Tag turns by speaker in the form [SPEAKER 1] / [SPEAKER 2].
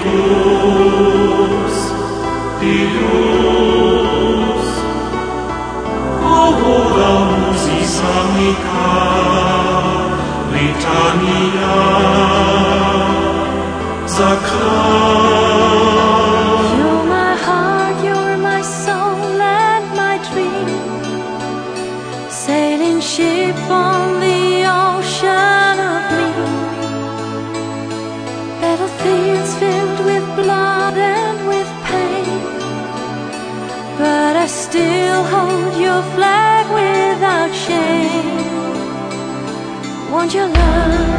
[SPEAKER 1] Deus, Deus, oramus Islamica, litania sacra.
[SPEAKER 2] You're my heart, you're my soul and my dream, sailing ship on the ocean of me. Battlefields filled with blood and with pain, but I still hold your flag without shame. Won't you love